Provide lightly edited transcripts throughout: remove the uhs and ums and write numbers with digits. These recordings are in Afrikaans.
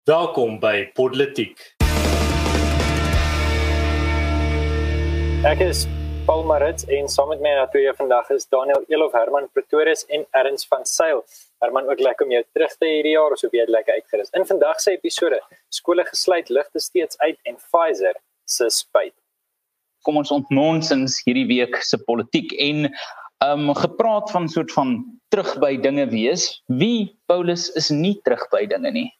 Welkom by Politiek. Ek is Paul Maritz en saam met my na 2 vandag is Daniel Elof, Herman Pretorius en Ernst van Sail. Herman, ook lekker om jou terug te hierdie jaar, of jy het lekker uitgerus. In vandag se episode, skole gesluit, ligte steeds uit en Pfizer se spyt. Kom ons ontnonsens hierdie week se politiek en gepraat van soort van terug by dinge wees. Wie, Paulus, is nie terug by dinge nie?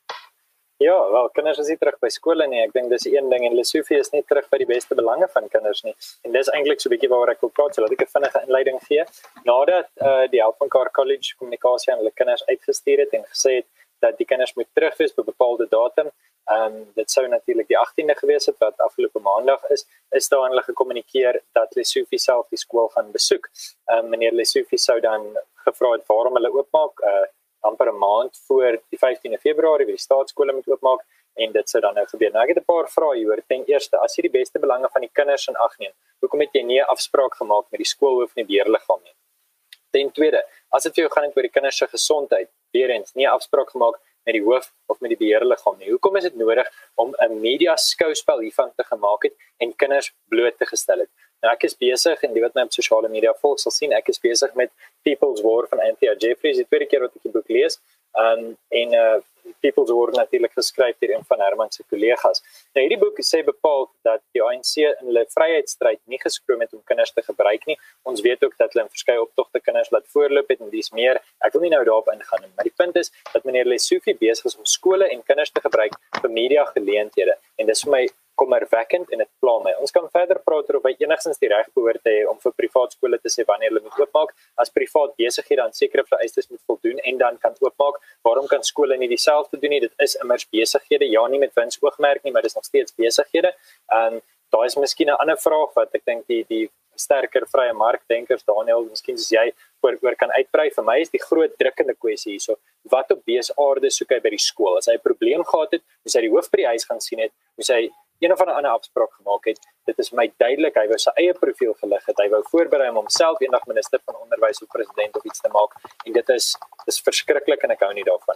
Ja, wel, kinders is nie terug by skole nie. Ek dink dis een ding en Lesofie is nie terug by die beste belange van kinders nie. En dis eintlik so 'n bietjie waaroor ek wil praat, so laat ek 'n vinnige inleiding gee. Nadat die Help-Mekaar College kommunikasie aan hulle kinders uitgestuur het en gesê het dat die kinders moet terug wees op 'n bepaalde datum. Dit sou natuurlik die 18de gewees het wat afgelope maandag is daar aan hulle gekommunikeer dat Lesofie self die skool gaan besoek. Meneer Lesofie sou dan gevra het waarom hulle oopmaak, amper 'n maand voor die 15de Februarie wie die staatskole moet oopmaak en dit sou dan nou gebeur. Nou ek het 'n paar vrae hieroor. Ten eerste, as jy die beste belange van die kinders in ag neem, hoekom het jy nie 'n afspraak gemaak met die skoolhoof en die beheerliggaam nie? Ten tweede, as dit vir jou gaan oor die kinders se gesondheid, weer eens nie 'n afspraak gemaak met die hoof of met die beheerliggaam nie. Hoekom is dit nodig om 'n media skouspel hiervan te gemaak het en kinders bloot te gestel het? Nou ek is besig en die wat my op sosiale media volg sal sien, ek is besig met People's War van Anthea Jeffries, die tweede keer wat ek die boek lees, en People's War natuurlik geskryf deur een van Herman se kollegas. Nou hierdie boek sê bepaald dat die ANC in hulle vryheidsstryd nie geskroom het om kinders te gebruik nie. Ons weet ook dat hulle in verskeie optogte kinders laat voorloop het en dis meer. Ek wil nie nou daarop ingaan nie, maar die punt is dat meneer Lesofie besig is om skole en kinders te gebruik vir media geleenthede en dis vir my kommerwekkend en dit pla my. Ons kan verder praat oor of hy enigstens die reg behoort te hê om vir privaat skole te sê wanneer hulle moet oopmaak. As privaat besighede aan sekere vereistes moet voldoen en dan kan oopmaak, waarom kan skole nie dieselfde doen nie? Dit is immers besighede, ja nie met winsoogmerk nie, maar dis nog steeds besighede. Daar is miskien 'n ander vraag wat ek dink die sterker vrye markdenkers, Daniel, miskien soos jy oor kan uitbrei. Vir my is die groot drukkende kwessie hierso, wat op besaarde soek hy by die skool? As hy 'n probleem gehad het, moes hy die hoof by die huis gaan sien het, moes hy een of ander afspraak gemaak het. Dit is vir my duidelik, hy wou sy eie profiel gelig het, hy wou voorberei om homself eendag minister van onderwys of president of iets te maak, en dit is verskriklik en ek hou nie daarvan.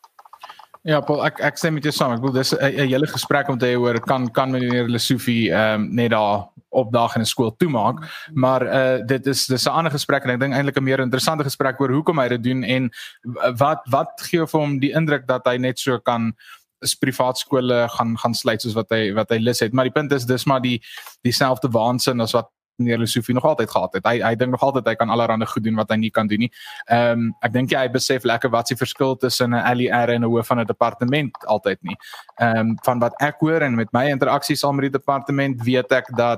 Ja, Paul, ek sê met jou saam. Ek bedoel, dis 'n hele gesprek om te hê oor kan meneer Lesofie net daar opdag in 'n skool toemaak, maar dit is 'n ander gesprek en ek dink eintlik 'n meer interessante gesprek oor hoekom hy dit doen en wat gee vir hom die indruk dat hy net so kan privaat skole gaan sluit soos wat hy lus het. Maar die punt is dis maar dieselfde waansin as wat meneer Lesofie nog altyd gehad het. Hy dink nog altyd hy kan allerhande goed doen wat hy nie kan doen nie. Ek dink hy besef lekker wat die verskil tussen 'n LER en 'n hoof van 'n departement altyd nie. Van wat ek hoor en met my interaksies al met die departement weet ek dat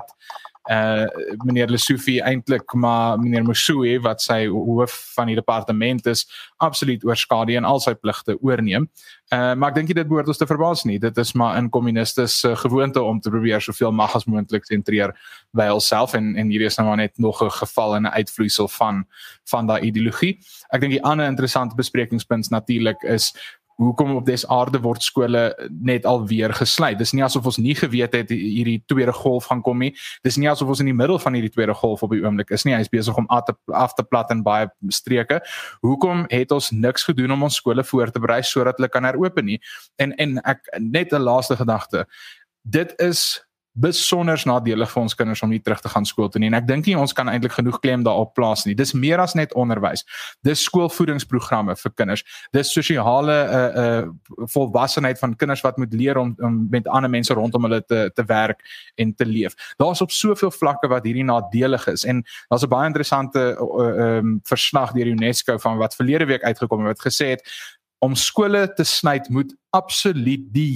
meneer Lesofie eintlik maar meneer Mosue wat sy hoof van die departement is absoluut oorskadu en al sy pligte oorneem. Maar ek dink dit behoort ons te verbaas nie. Dit is maar in kommunistes gewoonte om te probeer soveel mag as moontlik sentreer by hulself en hierdie is nou maar net nog 'n geval en 'n uitvloeisel van daai ideologie. Ek dink die ander interessante besprekingspunt natuurlik is hoekom op des aarde word skole net alweer gesluit. Dis nie asof ons nie geweet het hierdie tweede golf gaan kom nie. Dis nie asof ons in die middel van hierdie tweede golf op die oomblik is nie. Hy is besig om af te plat in baie streke. Hoekom het ons niks gedoen om ons skole voor te berei sodat hulle kan heropen nie? En ek net 'n laaste gedagte. Dit is besonders nadelig vir ons kinders om nie terug te gaan skool toe nie. En ek dink nie ons kan eintlik genoeg klem daarop plaas nie. Dis meer as net onderwys. Dis skoolvoedingsprogramme vir kinders. Dis sosiale volwassenheid van kinders wat moet leer om met ander mense rondom hulle te werk en te leef. Daar's op soveel vlakke wat hierdie nadelig is. En daar's 'n baie interessante verslag deur UNESCO van wat verlede week uitgekom het wat gesê het om skole te sny moet absoluut die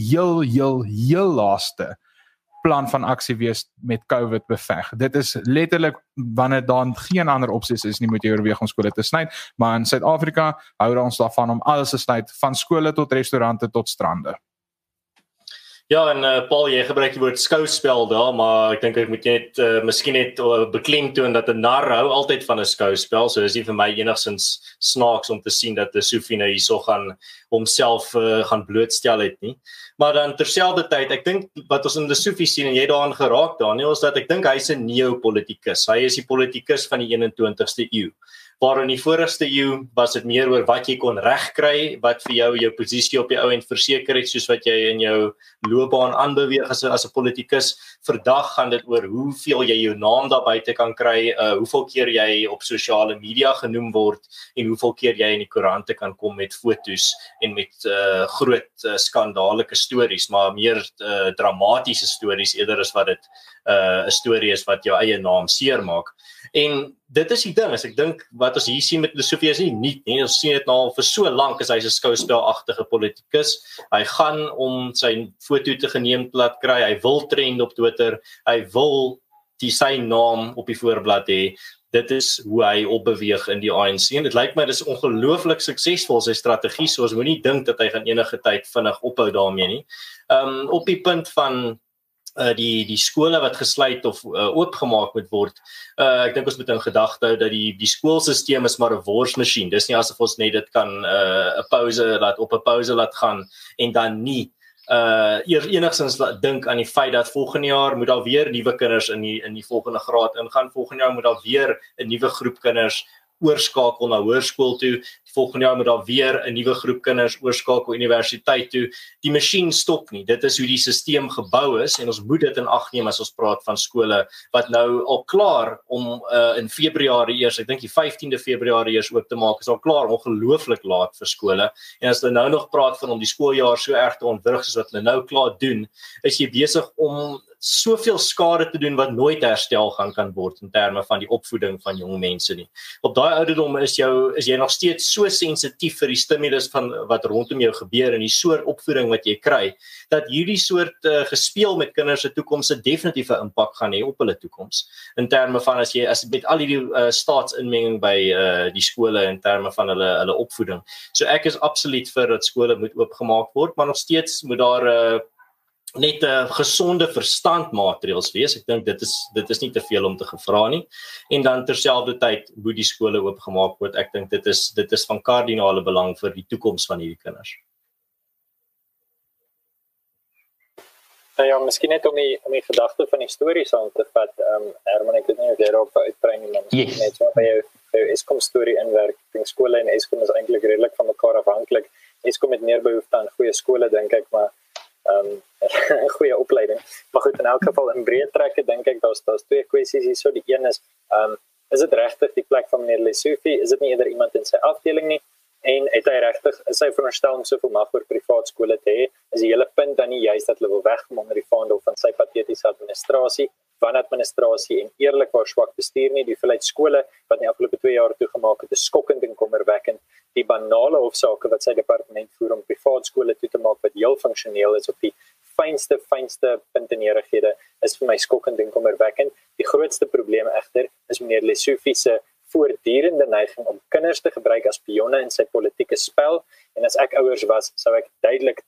heel laaste plan van aksie wees met COVID beveg. Dit is letterlik wanneer daar geen ander opsies is nie, moet jy oorweeg om skole te sny, maar in Suid-Afrika hou ons daarvan om alles te sny, van skole tot restaurante tot strande. Ja, en Paul, jy gebruik die woord skouspel daar, maar ek dink ek moet net miskien net beklemtoon dat 'n nar hou altyd van 'n skouspel, so is nie vir my enigstens snaaks om te sien dat Lesofie nou hierso gaan homself gaan blootstel het nie. Maar dan terselfdertyd, ek dink wat ons in Lesofie sien en jy daaraan geraak Daniel, is dat ek dink hy's 'n neopolitikus. Hy is die politikus van die 21ste eeu. waar in die vorigste eeu was dit meer oor wat jy kon regkry, wat vir jou posisie op die ou end verseker het, soos wat jy in jou loopbaan aanbeweeg as 'n politikus. Vandag gaan dit oor hoeveel jy jou naam daar buite kan kry, hoeveel keer jy op sosiale media genoem word en hoeveel keer jy in die koerante kan kom met fotos en met groot skandalike stories, maar meer dramatiese stories eerder as wat dit 'n storie is wat jou eie naam seermaak. En dit is die ding, as ek dink wat ons hier sien met Lesofie is nie nuut nie. Ons sien dit nou al vir so lank, as hy's 'n skouspelagtige politikus. Hy gaan om sy foto te geneem laat kry, hy wil trend op Twitter, hy wil sy naam op die voorblad hê. Dit is hoe hy opbeweeg in die ANC en dit lyk my dis ongelooflik suksesvol sy strategie, so ons moenie dink dat hy gaan enige tyd vinnig ophou daarmee nie. Op die punt van die skole wat gesluit of oopgemaak moet word. Ek dink ons moet in gedagte hou dat die skoolstelsel is maar 'n worsmasjien. Dis nie asof ons net dit kan 'n pause laat gaan en dan nie enigstens dink aan die feit dat volgende jaar moet daar weer nuwe kinders in die volgende graad ingaan. Volgende jaar moet daar weer 'n nuwe groep kinders oorskakel na hoërskool toe. Volgende jaar moet daar weer 'n nuwe groep kinders oorskakel universiteit toe. Die masjien stop nie. Dit is hoe die stelsel gebou is en ons moet dit in ag neem as ons praat van skole wat nou al klaar om in Februarie eers, ek dink die 15de Februarie eers oop te maak, is al klaar ongelooflik laat vir skole. En as hulle nou nog praat van om die skooljaar so erg te ontwrig soos wat hulle nou klaar doen, is jy besig om soveel skade te doen wat nooit herstel kan word in terme van die opvoeding van jong mense nie. Op daai ouderdom is jy nog steeds so sensitief vir die stimulus van wat rondom jou gebeur en die soort opvoeding wat jy kry, dat hierdie soort gespeel met kinders se toekoms 'n definitiewe impak gaan hê op hulle toekoms. In terme van as met al hierdie staatsinmenging by die skole in terme van hulle opvoeding. So ek is absoluut vir dat skole moet oopgemaak word, maar nog steeds moet daar net 'n gesonde verstandmaatreëls wees. Ek dink dit is nie te veel om te gevra nie. En dan terselfdertyd moet die skole oopgemaak word. Ek dink dit is van kardinale belang vir die toekoms van hierdie kinders. Nou ja, miskien net om die gedagte van die storie saam te vat. Herman, ek weet nie of jy daarop uitbrei nie, maar net so by jou Eskom storie inwerk. Ek dink skole en Eskom is eintlik redelik van mekaar afhanklik. Eskom het meer behoefte aan goeie skole, dink ek, maar goeie opleiding. Maar goed, in elk geval in breë trekke dink ek daar's twee kwessies hier. So die een is dit regtig die plek van meneer Lesofie? Is dit nie eerder iemand in sy afdeling nie? En het hy regtig is hy veronderstel om soveel mag oor privaat skole te hê? Is die hele punt dan nie juist dat hulle wil wegkom onder die vaandel van sy patetiese administrasie, wanadministrasie en eerlikwaar swak bestuur nie? Die hoeveelheid skole wat in die afgelope 2 jaar toegemaak het, is skokkend en kommerwekkend. Die banale hofsaake wat sy departement voer om privaat skole toe te maak wat heel funksioneel is op die fynste puntenerighede is vir my skokkend en kommerwekkend. Die grootste probleem egter is meneer Lesofie se voortdurende neiging om kinders te gebruik as pionne in sy politieke spel. En as ek ouers was, sou ek duidelik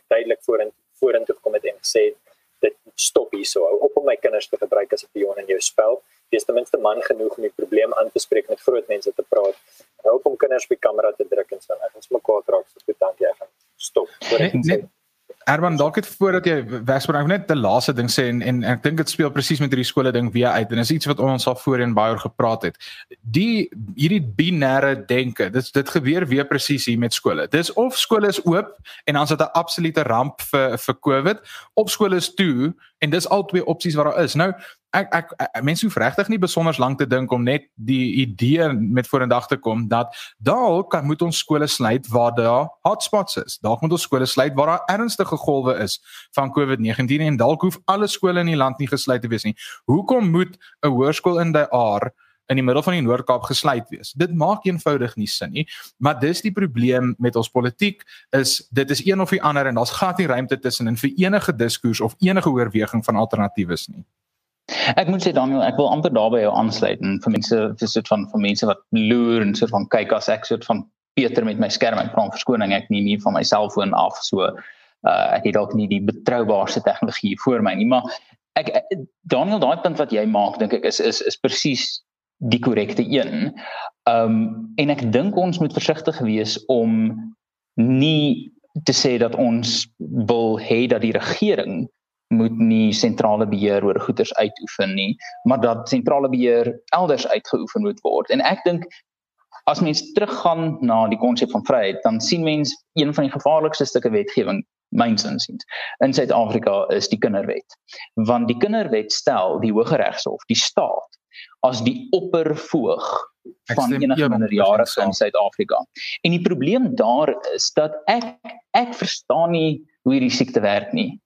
vorentoe gekom het en gesê, dit stop hierso, hou op om my kinders te gebruik as 'n pion in jou spel. Wees ten minste man genoeg om die probleem aan te spreek, met groot mense te praat. Hou op om kinders op die kamera te druk en so. Ek ons mekaar raak, so goed, dankie, ek gaan stop. Herman, dalk het voordat jy wegspreek, ek net die laaste ding sê en ek dink dit speel presies met hierdie skole ding weer uit en is iets wat ons al voorheen baie oor gepraat het. Hierdie binêre denke, dit gebeur weer presies hier met skole. Dis of skole is oop en dan is dit 'n absolute ramp vir COVID, of skole is toe en dis al twee opsies wat daar is. Nou ek mense hoef regtig nie besonder lank te dink om net die idee met vorendag te kom dat dalk moet ons skole sluit waar daar hotspots is. Dalk moet ons skole sluit waar daar ernstige golwe is van COVID-19 en dalk hoef alle skole in die land nie gesluit te wees nie. Hoekom moet 'n hoërskool in die Aar in die middel van die Noord-Kaap gesluit wees? Dit maak eenvoudig nie sin nie, maar dis die probleem met ons politiek, dit is een of die ander en daar's glad nie ruimte tussenin vir enige diskurs of enige oorweging van alternatiewes nie. Ek moet sê Daniel, ek wil amper daarby jou aansluit en vir mense wat loer en soort van kyk as ek soort van Peter met my skerm, ek vra om verskoning, ek neem hier van my selfoon af, so ek het dalk nie die betroubaarste tegnologie voor my nie, maar Daniel, daai punt wat jy maak, dink ek is presies die korrekte een. En ek dink ons moet versigtig wees om nie te sê dat ons wil hê dat die regering moet nie sentrale beheer oor goederes uitoefen nie, maar dat sentrale beheer elders uitgeoefen moet word. En ek dink as mens teruggaan na die konsep van vryheid, dan sien mens een van die gevaarlikste stukke wetgewing, myns insiens, in Suid-Afrika is die kinderwet. Want die kinderwet stel die Hooggeregshof, die staat, as die oppervoog van enige minderjarige in Suid-Afrika. En die probleem daar is dat ek verstaan nie hoe hierdie siekte werk nie.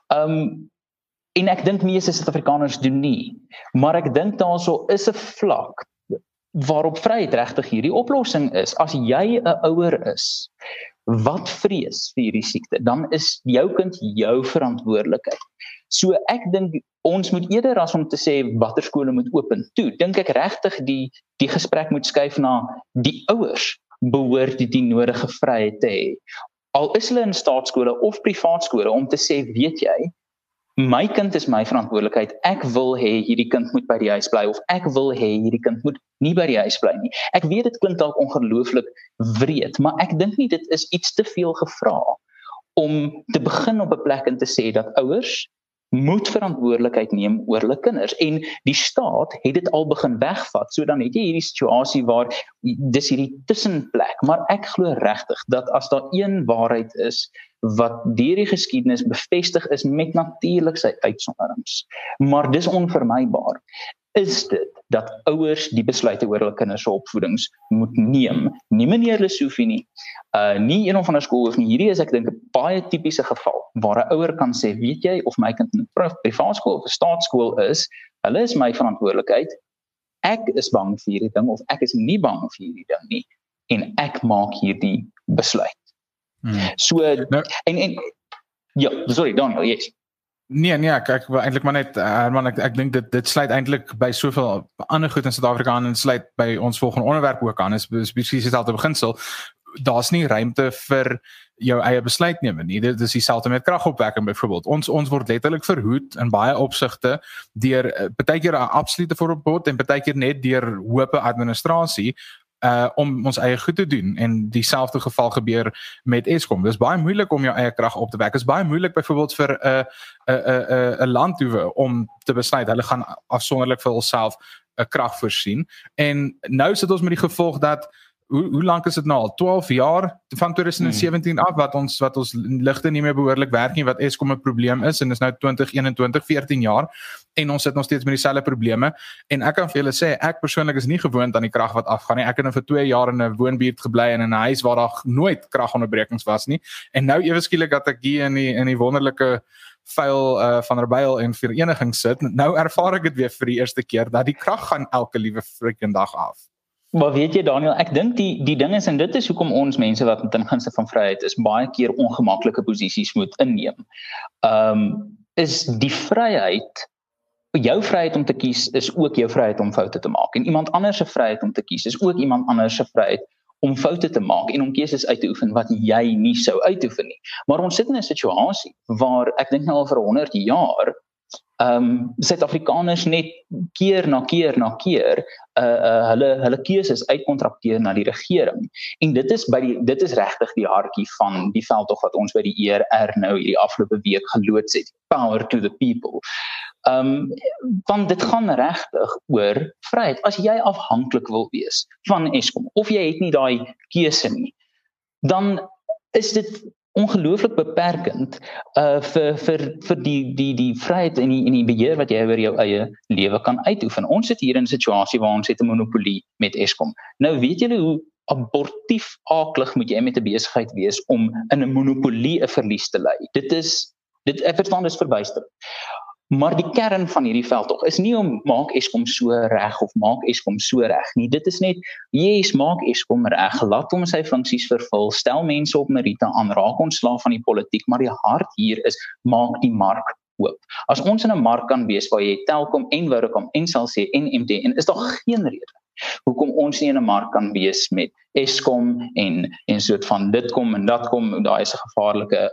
En ek dink meeste Suid-Afrikaners doen nie, maar ek dink daarso is 'n vlak waarop vryheid regtig hierdie oplossing is. As jy 'n ouer is wat vrees vir hierdie siekte, dan is jou kind jou verantwoordelikheid. So ek dink ons moet eerder as om te sê watter skole moet open toe, dink ek regtig die gesprek moet skuif na die ouers behoort die nodige vryheid te hê. Al is hulle in staatskole of privaat skole om te sê, weet jy, my kind is my verantwoordelikheid, ek wil hê hierdie kind moet by die huis bly, of ek wil hê hierdie kind moet nie by die huis bly nie. Ek weet dit klink dalk ongelooflik wreed, maar ek dink nie dit is iets te veel gevra om te begin op 'n plek en te sê dat ouers moet verantwoordelikheid neem oor hulle kinders. En die staat het dit al begin wegvat, so dan het jy hierdie situasie waar dis hierdie tussenplek, maar ek glo regtig dat as daar een waarheid is wat deur die geskiedenis bevestig is met natuurlik sy uitsonderings, maar dis onvermybaar, is dit dat ouers die besluite oor hulle kinders se opvoedings moet neem. Nie meneer Lesofie nie, nie een of ander skool of nie. Hierdie is ek dink 'n baie tipiese geval waar 'n ouer kan sê, weet jy, of my kind in 'n privaat skool of 'n staatskool is, hulle is my verantwoordelikheid. Ek is bang vir hierdie ding of ek is nie bang vir hierdie ding nie en ek maak hierdie besluit. So en ja, sorry Daniel, yes. Nee, ek wil eintlik maar net Herman, ek dink dit sluit eintlik by soveel ander goed in Suid-Afrika aan en sluit by ons volgende onderwerp ook aan. Is presies dieselfde beginsel. Daar's nie ruimte vir jou eie besluitneming nie. Dit is dieselfde met kragopwekking byvoorbeeld. Ons word letterlik verhoed in baie opsigte deur partykeer 'n absolute verbod en partykeer net deur hope administrasie om ons eie goed te doen, en dieselfde geval gebeur met Eskom. Dis baie moeilik om jou eie krag op te wek. Dis baie moeilik byvoorbeeld vir 'n landhoewe om te besluit hulle gaan afsonderlik vir hulself 'n krag voorsien. En nou sit ons met die gevolg dat hoe lank is dit nou al? 12 jaar van 2017 af wat ons ligte nie meer behoorlik werk nie, wat Eskom 'n probleem is, en dis nou 2021, 14 jaar en ons sit nog steeds met dieselfde probleme. En ek kan vir julle sê, ek persoonlik is nie gewoond aan die krag wat afgaan nie. Ek het nou vir 2 jaar in 'n woonbuurt gebly en in 'n huis waar daar nooit kragonderbrekings was nie. En nou ewe skielik dat ek hier in die wonderlike vuil van Rabaul en vereniging sit, nou ervaar ek dit weer vir die eerste keer dat die krag gaan elke liewe freaking dag af. Maar weet jy Daniel, ek dink die ding is, en dit is hoekom ons mense wat ten gunste van vryheid is, baie keer ongemaklike posisies moet inneem. Is die vryheid, jou vryheid om te kies is ook jou vryheid om foute te maak. En iemand anders se vryheid om te kies is ook iemand anders se vryheid om foute te maak en om keuses uit te oefen wat jy nie sou uitoefen nie. Maar ons sit in 'n situasie waar ek dink nou al vir 100 jaar Suid-Afrikaners net keer na keer hulle keuses uitkontrakteer na die regering. En dit is regtig die hartjie van die veldtog wat ons by die ERR nou hierdie afgelope week geloods het. Power to the people. Want dit gaan regtig oor vryheid. As jy afhanklik wil wees van Eskom of jy het nie daai keuse nie, dan is dit ongelooflik beperkend vir die vryheid en die beheer wat jy oor jou eie lewe kan uitoefen. Ons sit hier in 'n situasie waar ons het 'n monopolie met Eskom. Nou weet julle hoe abortief aaklig moet jy met 'n besigheid wees om in 'n monopolie 'n verlies te ly. Ek verstaan dis verbuisterend. Maar die kern van hierdie veldtog is nie om maak Eskom so reg of maak Eskom so reg nie. Dit is net, maak Eskom reg, laat hom sy funksies vervul, stel mense op meriete aan, raak ontslaaf van die politiek, maar die hart hier is, maak die mark oop. As ons in 'n mark kan wees waar jy Telkom en Vodacom en Cell C en MTN, is daar geen rede hoekom ons nie in 'n mark kan wees met Eskom en soort van dit kom en dat kom, daai is 'n gevaarlike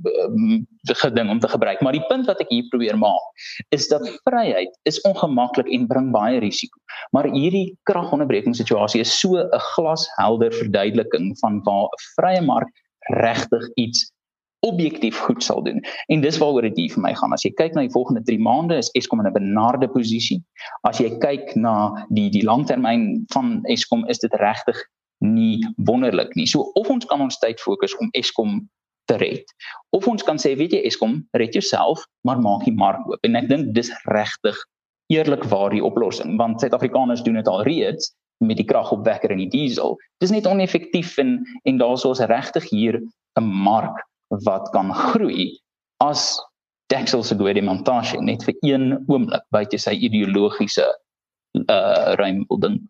ding om te gebruik. Maar die punt wat ek hier probeer maak, is dat vryheid is ongemaklik en bring baie risiko. Maar hierdie kragonderbrekingssituasie is so 'n glashelder verduideliking van waar 'n vrye mark regtig iets objektief goed sal doen. En dis waaroor dit hier vir my gaan. As jy kyk na die volgende 3 maande, is Eskom in 'n benarde posisie. As jy kyk na die langtermyn van Eskom, is dit regtig nie wonderlik nie. So of ons kan ons tyd fokus om Eskom te red, of ons kan sê, weet jy Eskom, red jouself, maar maak die mark oop. En ek dink dis regtig eerlikwaar die oplossing, want Suid-Afrikaners doen dit al reeds met die kragopwekker en die diesel. Dis net oneffektief en daarso is regtig hier 'n mark wat kan groei as Texel Segwede-Montashe net vir een oomblik buite sy ideologiese ruim wil dink.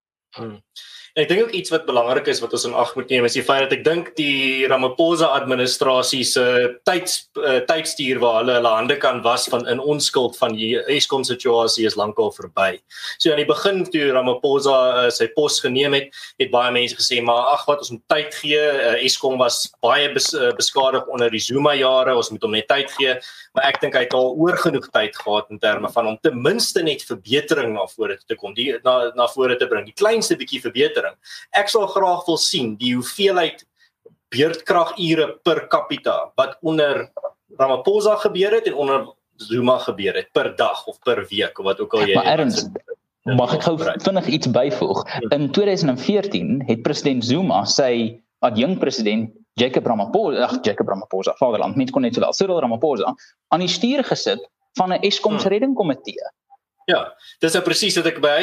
En ek dink ook iets wat belangrik is wat ons in ag moet neem is die feit dat ek dink die Ramaphosa administrasie se tydstuur waar hulle hande kan was van in onskuld van die Eskom situasie is lankal verby. So aan die begin toe Ramaphosa sy pos geneem het baie mense gesê maar ag wat ons moet tyd gee, Eskom was baie beskadig onder die Zuma jare, ons moet hom net tyd gee, maar ek dink hy het al oor genoeg tyd gehad in terme van om ten minste net verbetering na vore te kom, na vore te bring, die kleinste bietjie verbetering. Ek sal graag wil sien die hoeveelheid beurtkragure per capita wat onder Ramaphosa gebeur het en onder Zuma gebeur het per dag of per week of wat ook al jy. Maar Ernst, mag ek gou vinnig iets byvoeg? In 2014 het president Zuma sy adjunkpresident Jacob Ramaphosa, Vaderland, mens kon net sowel, Cyril Ramaphosa, aan die stuur gesit van 'n Eskom se reddingkomitee. Ja, dis nou presies wat ek by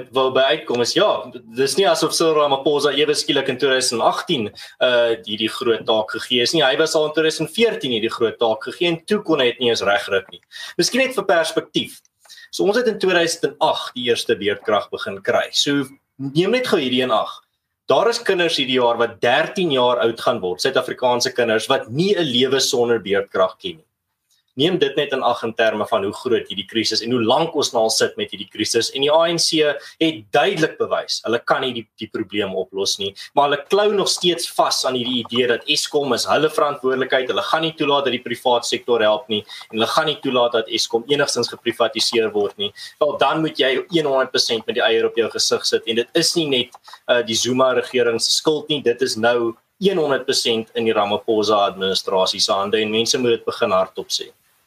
uitkom is, ja, dis nie asof Cyril Ramaphosa ewe skielik in 2018 die groot taak gegee is nie, hy was al in 2014 die groot taak gegee en toe kon hy dit nie eens regryk nie. Miskien net vir perspektief. So ons het in 2008 die eerste beurtkrag begin kry. So neem net gou hierdie in ag. Daar is kinders hierdie jaar wat 13 jaar oud gaan word, Suid-Afrikaanse kinders wat nie 'n lewe sonder beurtkrag ken nie. Neem dit net in ag in terme van hoe groot hierdie krisis en hoe lank ons nou al sit met hierdie krisis en die ANC het duidelik bewys, hulle kan nie die probleem oplos nie, maar hulle klou nog steeds vas aan hierdie idee dat Eskom is hulle verantwoordelikheid, hulle gaan nie toelaat dat die privaat sektor help nie en hulle gaan nie toelaat dat Eskom enigstens geprivatiseer word nie. Wel dan moet jy 100% met die eier op jou gesig sit en dit is nie net die Zuma regering se skuld nie, dit is nou 100% in die Ramaphosa administrasie se hande en mense moet dit begin hardop sê.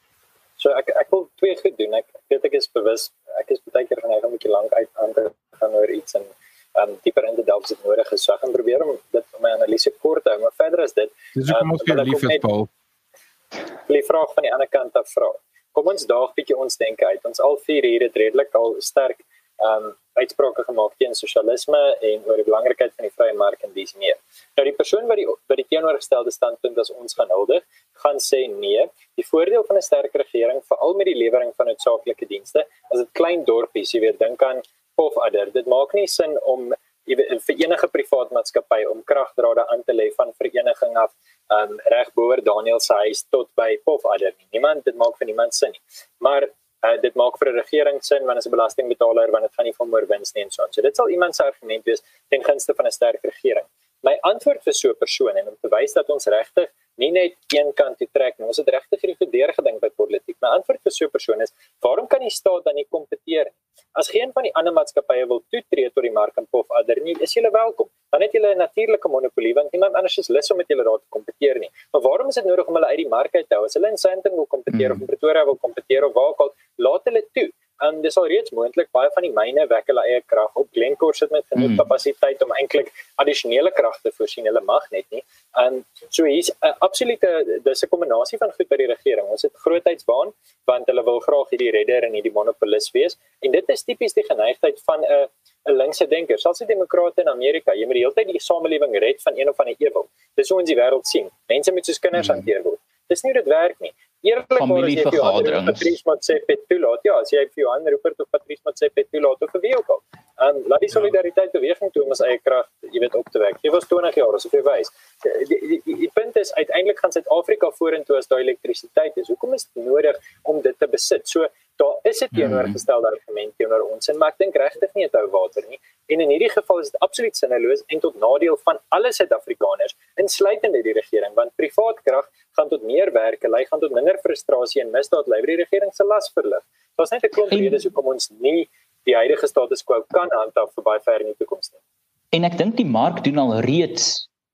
So ek wil twee goed doen. Ek weet ek is bewus, ek is baie keer geneig om 'n bietjie lank uit aan te gaan oor iets en dieper in te delf as dit nodig is. So ek gaan probeer om dit my analise kort te hou, maar verder is dit. Dis hoekom ons vir lief is, Paul. Die vraag van die ander kant af vra. Kom ons daag bietjie ons denke uit. Ons al 4 hier het redelik al sterk uitsprake gemaak teen sosialisme en oor die belangrikheid van die vrye mark en dis meer. Nou die persoon wat die teenoorgestelde standpunt as ons gaan huldig, gaan sê nee. Die voordeel van 'n sterk regering, veral met die lewering van noodsaaklike dienste, is dit klein dorpies, jy weet, dink aan Pofadder. Dit maak nie sin om vir enige privaat maatskappy om kragdrade aan te lê van vereniging af reg boor Daniel se huis tot by Pofadder. Dit maak vir niemand sin nie. Maar dit maak vir 'n regering sin want is 'n belastingbetaler want dit gaan nie van oor wins nie en so aan. So dit sal iemand se argument wees ten gunste van 'n sterk regering. My antwoord vir so 'n persoon en om te wys dat ons regtig nie net een kant toe trek nie, ons het regtig hierdie gedeur gedink by politiek. My antwoord vir so 'n persoon is, waarom kan die staat dan nie kompeteer nie? As geen van die ander maatskappye wil toetree tot die mark in Pofadder nie, is julle welkom. Dan het julle 'n natuurlike monopolie want niemand anders is lus om met julle daar te kompeteer nie. Maar waarom is dit nodig om hulle uit die mark uit te hou? As hulle in Sandton wil kompeteer of in Pretoria wil kompeteer of waar ook al, laat hulle toe. En dis al reeds moontlik, baie van die myne wek hulle eie krag op. Glencore sit met genoeg kapasiteit om eintlik addisionele krag te voorsien. Hulle mag net nie. En so hier's 'n absolute dis 'n kombinasie van goed by die regering. Ons het grootheidswaan want hulle wil graag hierdie redder en hierdie monopolis wees. En dit is tipies die geneigtheid van 'n linkse denker. Selfs die demokrate in Amerika, jy moet die hele tyd die samelewing red van een of ander ewel. Dis hoe ons die wêreld sien. Mense moet soos kinders hanteer word. Dis nie hoe dit werk nie. Eerlikwaar as jy vir Patrice Motsepe toelaat, ja, as jy vir Johan Rupert of Patrice Motsepe toelaat of vir wie ook al. Laat die solidariteit beweging toe om ons eie krag, jy weet, op te wek. Jy was 20 jaar, asof jy wys. Die punt is, uiteindelik gaan Suid-Afrika vorentoe as daai elektrisiteit is. Hoekom is dit nodig om dit te besit? So, daar is 'n teenoorgestelde argument teenoor ons, maar ek dink regtig nie dit hou water nie. En in hierdie geval is dit absoluut sinneloos en tot nadeel van alle Suid-Afrikaners, insluitende die regering, want privaat krag gaan tot meer werke lei, gaan tot minder frustrasie en misdaad lei, die regering se las verlig. Daar's net 'n klomp redes hoekom ons nie die huidige status quo kan handhaaf vir baie ver in die toekoms nie. En ek dink die mark doen al reeds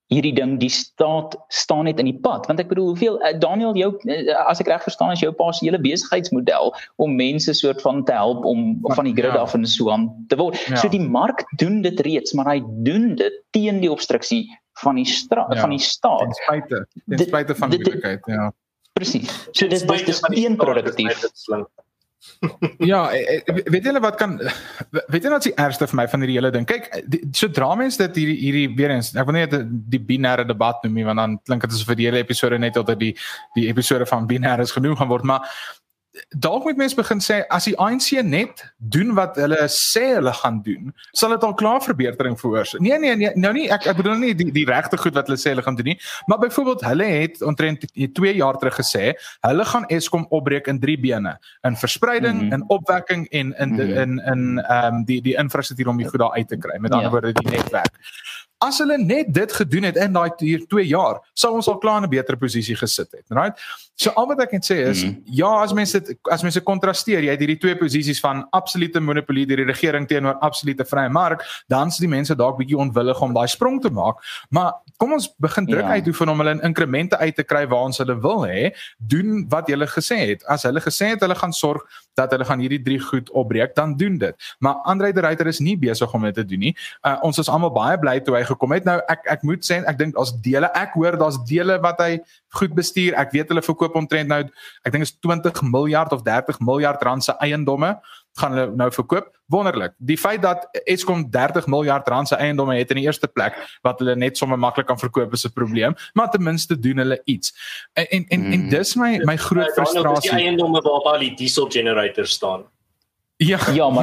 hierdie ding, die staat staan net in die pad, want ek bedoel, hoeveel, Daniel, jou, as ek reg verstaan, is jou pa se hele besigheidsmodel om mense soort van te help om van die grid af en so aan te word. So die mark doen dit reeds, maar hy doen dit teen die obstruksie van die van die staat. Ten spyte van die moeilikheid, ja. Presies. So dit is eenproduktief. Ja, weet julle wat is die ergste vir my van hierdie hele ding? Kyk, sodra mense dit hierdie weer eens, ek wil nie die binêre debat noem nie, want dan klink dit asof die hele episode net altyd die episode van binêre is genoem gaan word, maar dalk moet mense begin sê, as die ANC net doen wat hulle sê hulle gaan doen, sal dit al klaar verbetering veroorsaak. Nee, nou nie, ek bedoel nie die regte goed wat hulle sê hulle gaan doen nie, maar byvoorbeeld, hulle het omtrent 2 jaar terug gesê, hulle gaan Eskom opbreek in 3 bene, in verspreiding, in opwekking en in die infrastruktuur om die goed daar uit te kry, met ander woorde die netwerk. As hulle net dit gedoen het in daai 2 jaar, sou ons al klaar in 'n beter posisie gesit het, right? So al wat ek kan sê is, ja, as mense kontrasteer, jy het hierdie 2 posisies van absolute monopolie deur die regering teenoor absolute vrye mark, dan is die mense dalk bietjie onwillig om daai sprong te maak, maar kom ons begin druk uitoefen om hulle in inkremente uit te kry waar ons hulle wil hê, doen wat hulle gesê het. As hulle gesê het, hulle gaan sorg dat hulle gaan hierdie 3 goed opbreek, dan doen dit. Maar André de Ruyter is nie besig om dit te doen nie. Ons is almal baie bly toe hy gekom het. Nou, ek moet sê, ek dink ek hoor daar's dele wat hy goed bestuur. Ek weet hulle verkoop omtrent nou, ek dink is 20 miljard of 30 miljard rand se eiendomme gaan hulle nou verkoop. Wonderlik. Die feit dat Eskom 30 miljard rand se eiendomme het in die eerste plek, wat hulle net sommer maklik kan verkoop, is 'n probleem, maar ten minste doen hulle iets. En dis my groot frustrasie. Die eiendomme waarop al die diesel generators staan. Ja,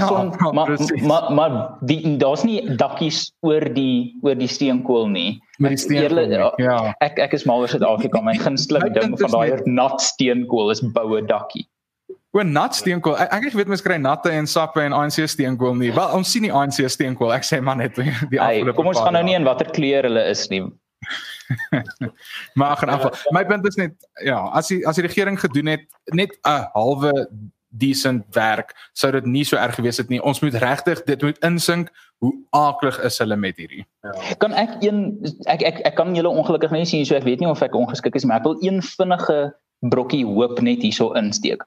maar daar's nie dakkies oor die steenkool nie. Met die steenkool, ja. Ek is mal oor Suid-Afrika, my gunsteling ding van daai nat steenkool is bou 'n dakkie. Nat steenkool. Ek weet mens kry natte en sappe en ANC steenkool nie. Wel, ons sien die ANC steenkool. Ek sê maar net die afgelope. Kom ons gaan nou nie in watter kleur hulle is nie. Maar in geval, my punt is net, ja, as die regering gedoen het net 'n halwe decent werk, sou dit nie so erg gewees het nie. Ons moet regtig dit moet insink hoe aaklig is hulle met hierdie. Ja. Kan ek kan julle ongelukkig nie sien, so ek weet nie of ek ongeskik is, maar ek wil een vinnige brokkie hoop net hierso insteek.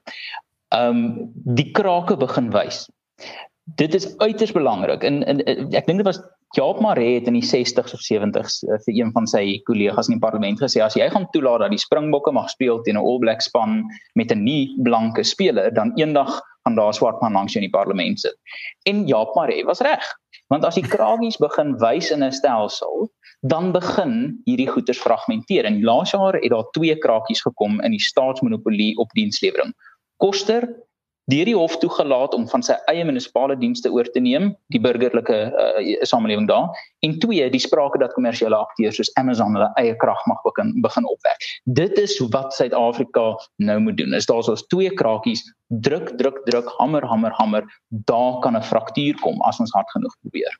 Die krake begin wys. Dit is uiters belangrik. En ek dink dit was Jaap Maree het in die 60s of 70s vir een van sy kollegas in die parlement gesê, as jy gaan toelaat dat die Springbokke mag speel teen 'n All Black span met 'n nie blanke speler, dan eendag gaan daar 'n swart man langs jou in die parlement sit. En Jaap Maree was reg. Want as die kragies begin wys in 'n stelsel, dan begin hierdie goeders fragmenteer. En laas jaar het daar 2 krakies gekom in die staatsmonopolie op dienslewering. Koster deur die hof toegelaat om van sy eie munisipale dienste oor te neem, die burgerlike samelewing daar, en 2, die sprake dat kommersiële akteurs soos Amazon hulle eie krag mag begin opwek. Dit is wat Suid-Afrika nou moet doen, is daar soos 2 krakies, druk, hamer, daar kan 'n fraktuur kom as ons hard genoeg probeer.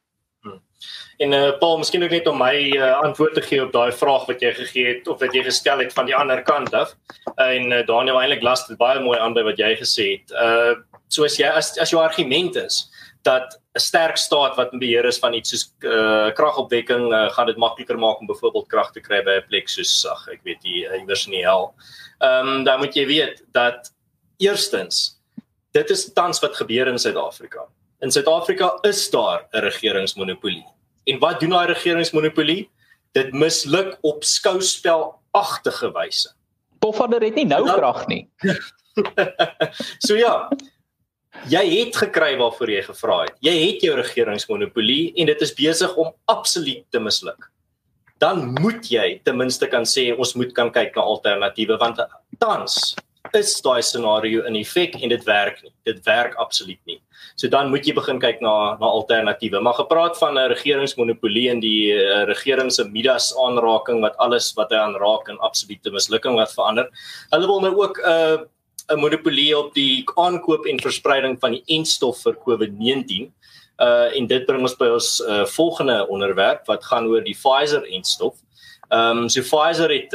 En Paul, miskien ook net om my antwoord te gee op daai vraag wat jy gegee het, of wat jy gestel het van die ander kant af. En Daniel, eintlik las dit baie mooi aan by wat jy gesê het. Soos jy, as jou argument is, dat 'n sterk staat wat in beheer is van iets soos kragopwekking, gaan dit makliker maak om byvoorbeeld krag te kry by 'n plek soos, ek weet nie, iewers in die hel. Dan moet jy weet dat, eerstens, dit is tans wat gebeur in Suid-Afrika. In Suid-Afrika is daar 'n regeringsmonopolie. En wat doen daai regeringsmonopolie? Dit misluk op skouspelagtige wyse. Pofadder het nie nou krag nie. So ja, jy het gekry waarvoor jy gevra het. Jy het jou regeringsmonopolie en dit is besig om absoluut te misluk. Dan moet jy ten minste kan sê, ons moet kan kyk na alternatiewe, want tans is daai scenario in effek en dit werk nie. Dit werk absoluut nie. So dan moet jy begin kyk na alternatiewe. Maar gepraat van 'n regeringsmonopolie en die regering se Midas aanraking wat alles wat hy aanraak in absolute mislukking wat verander. Hulle wil nou ook 'n monopolie op die aankoop en verspreiding van die entstof vir COVID-19. En dit bring ons by ons volgende onderwerp wat gaan oor die Pfizer entstof. So Pfizer het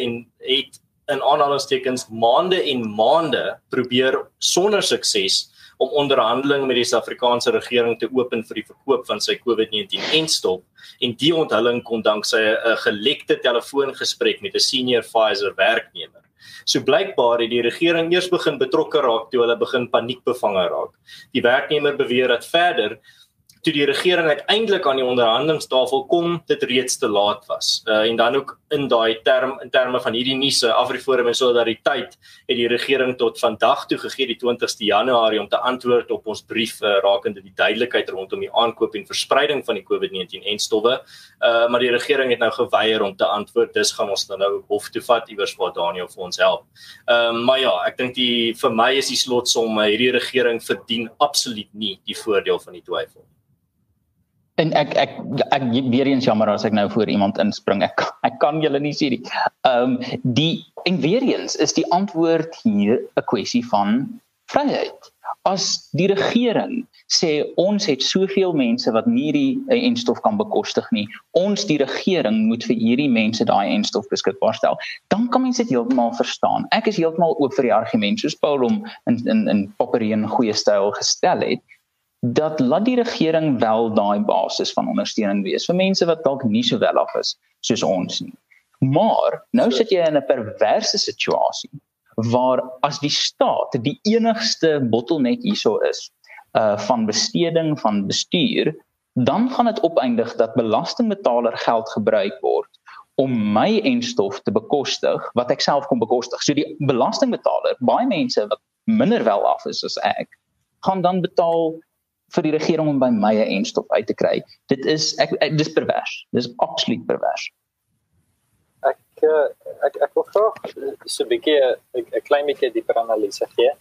in aanhalingstekens maande en maande probeer sonder sukses om onderhandeling met die Suid-Afrikaanse regering te open vir die verkoop van sy COVID-19-enstop. En die onthulling kom danksy 'n gelekte telefoongesprek met 'n senior Pfizer werknemer. So blykbaar het die regering eers begin betrokke raak toe hulle begin paniekbevange raak. Die werknemer beweer dat verder toe die regering uiteindelik aan die onderhandelingstafel kom, dit reeds te laat was. En dan ook in terme van hierdie nuus, Afriforum en Solidariteit, het die regering tot vandag toe gegee, die 20ste Januarie, om te antwoord op ons brief rakende die duidelikheid rondom die aankoop en verspreiding van die COVID-19-enstowwe. Maar die regering het nou geweier om te antwoord, dus gaan ons dan nou hof toe vat, iewers waar Daniel vir ons help. Maar ja, ek dink vir my is die slotsom, hierdie regering verdien absoluut nie die voordeel van die twyfel. En ek weer eens jammer as ek nou voor iemand inspring. Ek kan julle nie sê nie. En weer eens is die antwoord hier 'n kwessie van vryheid. As die regering sê ons het soveel mense wat nie die enstof kan bekostig nie, ons die regering moet vir hierdie mense daai enstof beskikbaar stel, dan kan mense dit heeltemal verstaan. Ek is heeltemal oop vir die argument, soos Paul hom in Poppereen goeie styl gestel het, dat laat die regering wel daai basis van ondersteuning wees vir mense wat dalk nie so wel af is soos ons nie. Maar nou sit jy in 'n perverse situasie waar as die staat die enigste bottleneck hierso is van besteding, van bestuur, dan gaan dit opeindig dat belastingbetaler geld gebruik word om my enstof te bekostig wat ek self kon bekostig. So die belastingbetaler, baie mense wat minder wel af is as ek, gaan dan betaal vir die regering om by my 'n enstof uit te kry. Dit is pervers. Dit is absoluut pervers. Ek wil graag so 'n bietjie 'n klein bietjie dieper analise gee.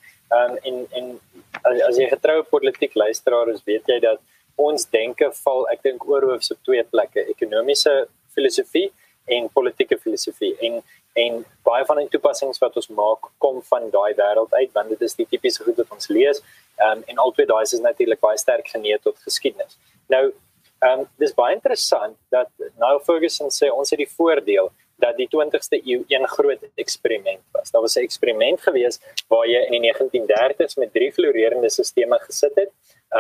En as jy getroue politiek luisteraar is, weet jy dat ons denke val, ek dink oorhoofs op twee plekke, ekonomiese filosofie en politieke filosofie. En baie van die toepassings wat ons maak, kom van daai wêreld uit, want dit is die tipiese goed wat ons lees. En albei daai is natuurlik baie sterk geneig tot geskiedenis. Nou, dis baie interessant dat Niall Ferguson sê ons het die voordeel dat die 20ste eeu een groot eksperiment was. Daar was 'n eksperiment gewees waar jy in die 1930s met 3 florerende sisteme gesit het.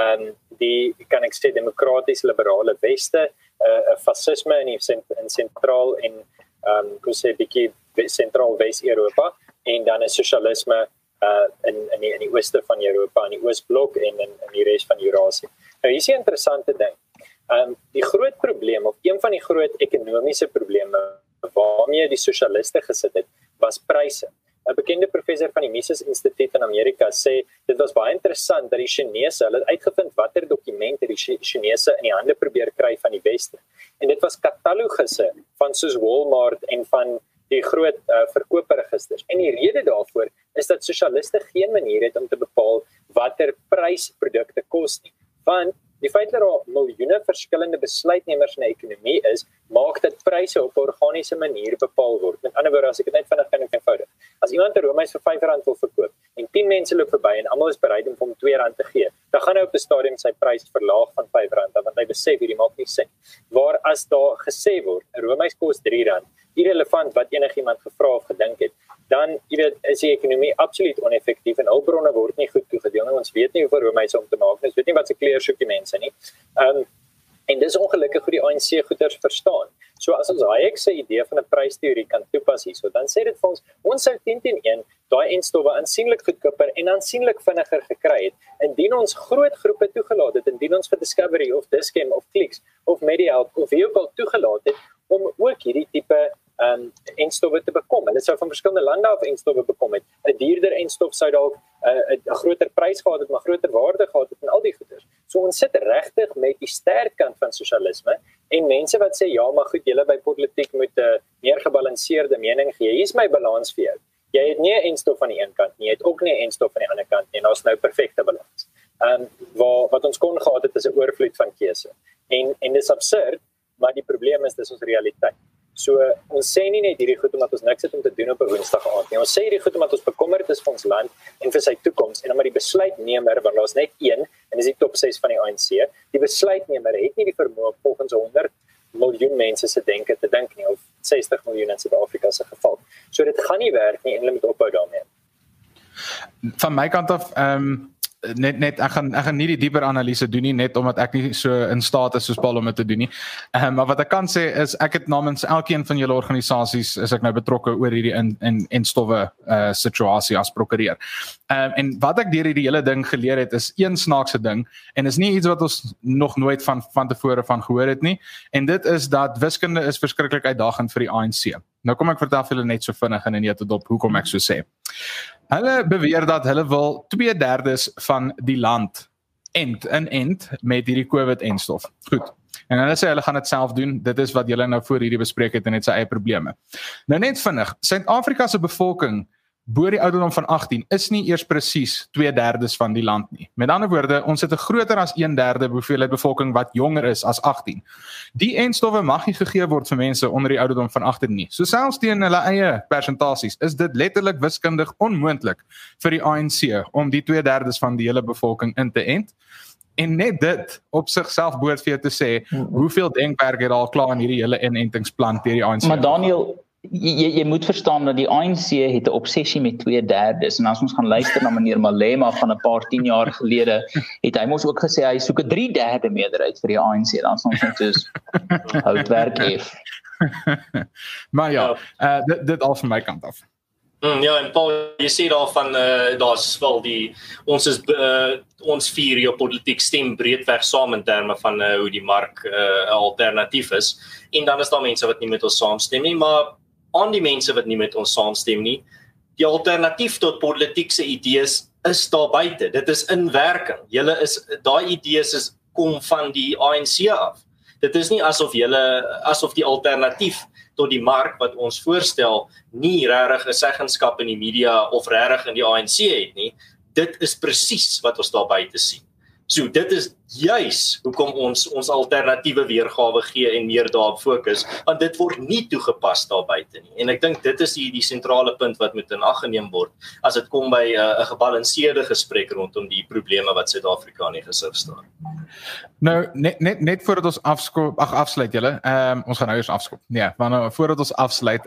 Die kan ek sê demokraties liberale weste, fasisme in sentraal en kon sê bietjie sentraal Wes-Europa en dan 'n sosialisme in die ooste van Europa, in die Oosblok en in die res van Eurasie. Nou hier is 'n interessante ding. Die groot probleem of een van die groot ekonomiese probleme waarmee die sosialiste gesit het, was pryse. 'n Bekende professor van die Mises Instituut in Amerika sê dit was baie interessant dat die Chinese, hulle het uitgevind watter dokumente die Chinese in die hande probeer kry van die Weste. En dit was katalogusse van soos Walmart en van die groot verkoopregisters. En die rede daarvoor is dat sosialiste geen manier het om te bepaal watter prys produkte kos nie. Want die feit dat daar miljoene verskillende besluitnemers in 'n ekonomie is, maak dat pryse op 'n organiese manier bepaal word. Met ander woorde, as ek dit net vinnig kan eenvoudig. As iemand 'n roomys vir R5 wil verkoop en 10 mense loop verby en almal is bereid om hom R2 te gee, dan gaan hy op 'n stadium sy prys verlaag van R5 want hy besef hierdie maak nie sin. Waar as daar gesê word 'n roomys kos R3, irrelevant wat enigiemand gevra of gedink het, dan is die ekonomie absoluut oneffektief en hulpbronne word nie goed toegedeel. Ons weet nie hoeveel roomyse om te maak nie. Ons weet nie wat se kleur soek die mense nie. En dis ongelukkig hoe die ANC goeders verstaan. So as ons Hayek se idee van 'n prysteorie kan toepas hierso, dan sê dit vir ons sou 10-1 daai enstowwe aansienlik goedkoper en aansienlik vinniger gekry het indien ons groot groepe toegelaat het, indien ons vir Discovery of Dischem of Clicks of MediaHelp of wie ook al toegelaat het om ook hierdie tipe enstowwe te bekom. Hulle sou van verskillende lande af enstowwe bekom het. 'n Duurder enstof sou dalk 'n groter prys gehad het, maar groter waarde gehad het en al die goeders. So ons sit regtig met die sterk kant van sosialisme en mense wat sê ja, maar goed, julle by politiek moet 'n meer gebalanseerde mening gee. Hier is my balans vir jou. Jy het nie 'n enstof aan die een kant nie, jy het ook nie 'n enstof aan die ander kant nie. Daar's nou perfekte balans. Wat ons kon gehad het is 'n oorvloed van keuse. En dis absurd, maar die probleem is dis ons realiteit. So ons sê nie net hierdie goed omdat ons niks het om te doen op 'n Woensdag aand nie. Ons sê hierdie goed omdat ons bekommerd is vir ons land en vir sy toekoms en omdat die besluitnemer, want daar's net een en dis die top 6 van die ANC, die besluitnemer het nie die vermoë volgens 100 miljoen mense se denke te dink nie, of 60 miljoen in Suid-Afrika se geval. So dit gaan nie werk nie en hulle moet ophou daarmee. Van my kant af, net ek gaan nie die dieper analise doen nie, net omdat ek nie so in staat is soos Paul om dit te doen nie. Maar wat ek kan sê is ek het namens elkeen van julle organisasies is ek nou betrokke oor hierdie en stowwe situasie as prokureur. En wat ek deur hierdie hele ding geleer het is een snaakse ding en is nie iets wat ons nog nooit van tevore van gehoor het nie, en dit is dat wiskunde is verskriklik uitdagend vir die ANC. Nou kom ek vertel vir julle net so vinnig in 'n netedop hoekom ek so sê. Hulle beweer dat hulle wil 2/3 van die land end met hierdie COVID-enstof. Goed. En hulle sê hulle gaan dit self doen. Dit is wat julle nou voor hierdie bespreek het en het sy eie probleme. Nou net vinnig, Suid-Afrika se bevolking bo die ouderdom van 18 is nie eers presies 2/3 van die land nie. Met ander woorde, ons het 'n groter as 1/3 hoeveelheid bevolking wat jonger is as 18. Die enstowwe mag nie gegee word vir mense onder die ouderdom van 18 nie. So selfs teen hulle eie persentasies is dit letterlik wiskundig onmoontlik vir die ANC om die 2/3 van die hele bevolking in te ent. En net dit op sigself behoort vir jou te sê, hoeveel denkwerk het al klaar in hierdie hele inentingsplan deur die ANC. Maar Daniel, jy moet verstaan dat die ANC het 'n obsessie met 2/3 en as ons gaan luister na meneer Malema van 'n paar 10 jaar gelede, het hy mos ook gesê hy soek 'n 3/3 meerderheid vir die ANC, dan ons net soos houtwerk F. Maar ja, dit al van my kant af. Ja, en Paul, jy sê daarvan, daar's wel ons vier geopolitiek stem breedweg saam in terme van hoe die mark 'n alternatief is, en dan is daar mense wat nie met ons saamstem nie, maar aan die mense wat nie met ons saamstem nie, die alternatief tot politieke idees is daar buite, dit is in werking, daai idees kom van die ANC af, dit is nie asof die alternatief tot die mark wat ons voorstel nie regtig 'n seggenskap in die media of regtig in die ANC het nie. Dit is presies wat ons daar buite sien. So dit is juis hoekom ons alternatiewe weergawe gee en meer daarop fokus, want dit word nie toegepas daar buite nie. En ek dink dit is die sentrale punt wat moet in ag geneem word as dit kom by 'n gebalanseerde gesprek rondom die probleme wat Suid-Afrika in die gesig staan. Nou net voordat ons afsluit julle, ons gaan nou eers afskop. Nee, maar nou voordat ons afsluit,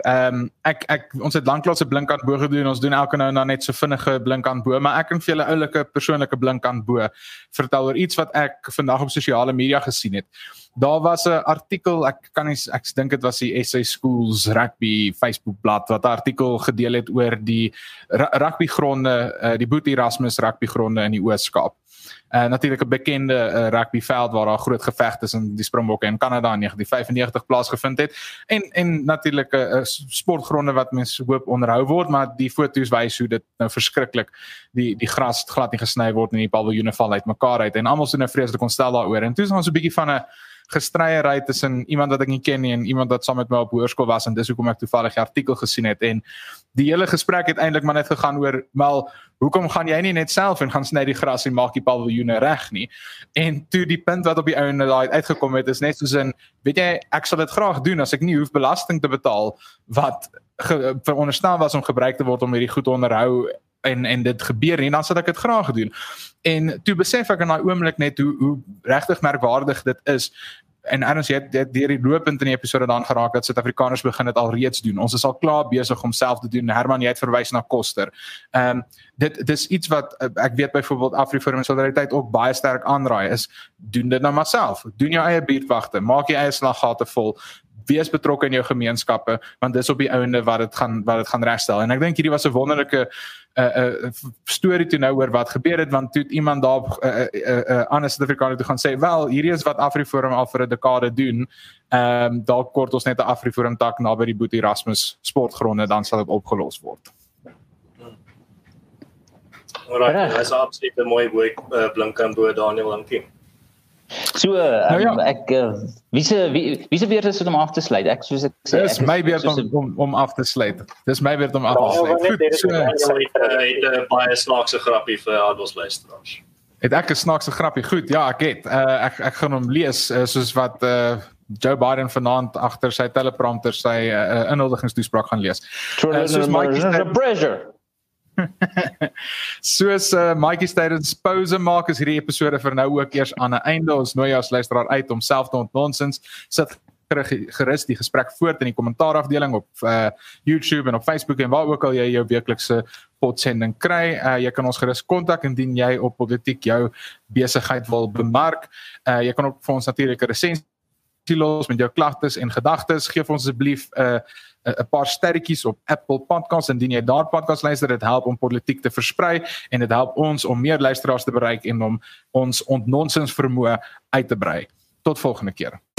ons het lanklaas 'n blink aan bo gedoen. Ons doen elke nou en dan net so vinnige blink aan bo, maar ek kan vir julle oulike persoonlike blink aan bo vertel oor iets wat ek vandag op sosiale media gesien het. Daar was 'n artikel, ek dink dit was die SA Schools Rugby Facebookblad wat 'n artikel gedeel het oor die rugbygronde, die Boet Erasmus rugbygronde in die Oos-Kaap. Natuurlik 'n bekende rugbyveld waar daar groot geveg tussen die Springbokke en Kanada in 1995 plaasgevind het en natuurlik 'n sportgronde wat mense hoop onderhou word, maar die foto's wys hoe dit nou verskriklik die gras glad nie gesny word en die paviljoene val uitmekaar uit en almal so 'n vreeslike ontstel daaroor. En toe is ons 'n bietjie van 'n gestryery tussen iemand wat ek nie ken nie en iemand wat saam met my op hoërskool was, en dis hoekom ek toevallig die artikel gesien het. En die hele gesprek het eintlik maar net gegaan oor, wel, hoekom gaan jy nie net self en gaan sny die gras en maak die paviljoene reg nie? En toe die punt wat op die einde daai uitgekom het, is net soos in, weet jy, ek sal dit graag doen as ek nie hoef belasting te betaal wat veronderstel was om gebruik te word om hierdie goed te onderhou en dit gebeur nie, dan sal ek dit graag doen. En toe besef ek in daai oomblik net hoe regtig merkwaardig dit is. En Ernst, jy het deur die looppunt in die episode dan geraak dat Suid-Afrikaners begin dit al reeds doen. Ons is al klaar besig om self te doen. Herman, jy het verwys na Koster. Dit is iets wat ek weet byvoorbeeld AfriForum en Solidariteit ook baie sterk aanraai is, doen dit nou maar self. Doen jou eie buurtwagte, maak jou eie slaggate vol. Wees betrokke in jou gemeenskappe, want dis op die einde wat dit gaan regstel. En ek dink hierdie was 'n wonderlike storie toe nou oor wat gebeur het, want toe iemand daar ander Suid-Afrikaner toe gaan sê, wel, hierdie is wat AfriForum al vir 'n dekade doen, dalk kort ons net 'n AfriForum tak naby die Boet Erasmus sportgronde, dan sal dit opgelos word. Alright, dis absoluut 'n mooi blink aan bo, Daniel, dankie. So, wie se beurt is dit om af te sluit? Soos ek sê, dis my beurt om af te sluit. Dis my beurt om af te sluit. Goed, so het baie snaakse grappie vir al luisteraars. Het ek 'n snaakse grappie? Goed, ja, ek het. Ek gaan hom lees soos wat Joe Biden vanaand agter sy teleprompter sy inhuldigingstoespraak gaan lees. Soos Soos Mikey tydens pause maak, is hierdie episode vir nou ook eers aan 'n einde. Ons nooi jou as luisteraar uit om self te ontnonsens. Sit gerus die gesprek voort in die kommentaarafdeling op YouTube en op Facebook en waar ook al jy jou weeklikse podsending kry. Jy kan ons gerus kontak indien jy op Politiek jou besigheid wil bemark. Jy kan ook vir ons natuurlik 'n resensie los met jou klagtes en gedagtes. Geef ons asseblief 'n paar sterretjies op Apple Podcasts indien jy daar podcast luister. Dit help om Politiek te versprei en dit help ons om meer luisteraars te bereik en om ons ontnonsens vermoë uit te brei. Tot volgende keer.